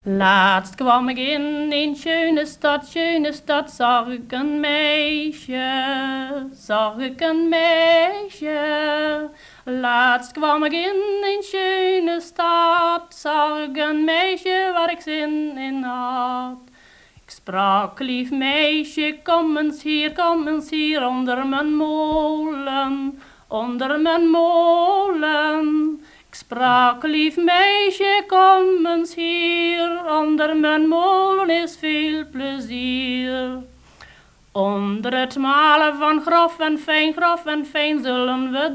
Laatst kwam ik in een schöne stad, zag ik een meisje. Laatst kwam ik in een schöne stad, zag ik een meisje waar ik zin in had. Ik sprak, lief meisje, kom eens hier, onder mijn molen. Ik sprak, lief meisje, kom eens hier, onder mijn molen is veel plezier. Onder het malen van grof en fijn, zullen we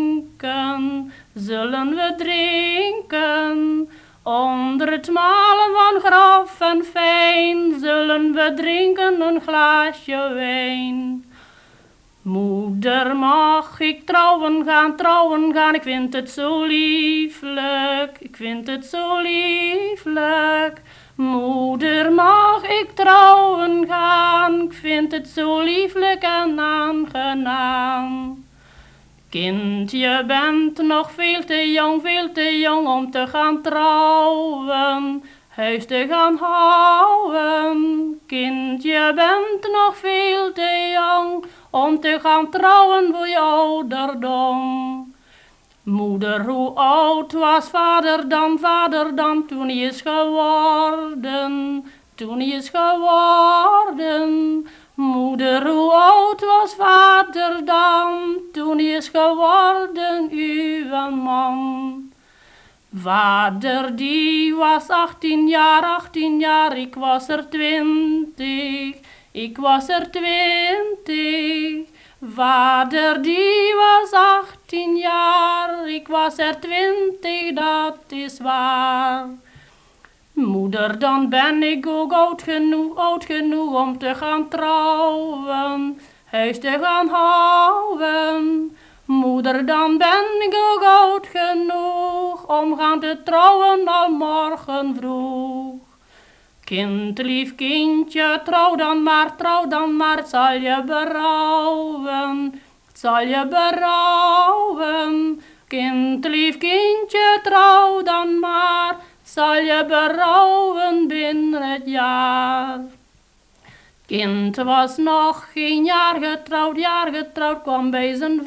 drinken. Onder het malen van grof en fijn, zullen we drinken een glaasje wijn. Moeder, mag ik trouwen gaan, ik vind het zo lieflijk. Moeder, mag ik trouwen gaan, ik vind het zo lieflijk en aangenaam. Kind, je bent nog veel te jong om te gaan trouwen, huis te gaan houden. Kind, je bent nog veel te jong om te gaan trouwen voor je ouderdom. Moeder, hoe oud was vader dan toen hij is geworden? Moeder, hoe oud was vader dan toen hij is geworden, uw man? Vader die was 18 jaar, ik was er 20. Vader die was 18 jaar, ik was er 20, dat is waar. Moeder, dan ben ik ook oud genoeg om te gaan trouwen, huis te gaan houden. Moeder, dan ben ik ook oud genoeg om gaan te trouwen al morgen vroeg. Kind, lief kindje, trouw dan maar, het zal je berouwen. Kind, lief kindje, trouw dan maar, het zal je berouwen binnen het jaar. Kind was nog geen jaar getrouwd, kwam bij zijn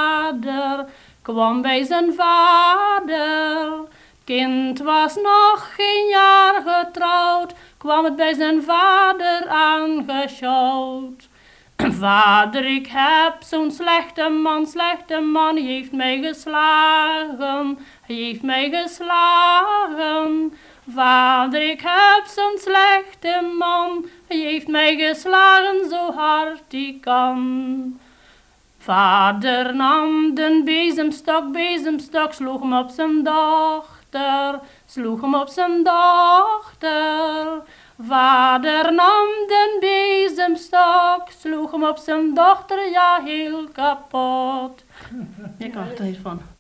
vader. Kind was nog geen jaar getrouwd, kwam het bij zijn vader aangeschouwd. Vader, ik heb zo'n slechte man, hij heeft mij geslagen. Vader, ik heb zo'n slechte man, hij heeft mij geslagen zo hard hij kan. Vader nam den bezemstok, sloeg hem op zijn dochter. Vader nam den bezemstok, sloeg hem op zijn dochter, ja heel kapot. Ik kan er niet van.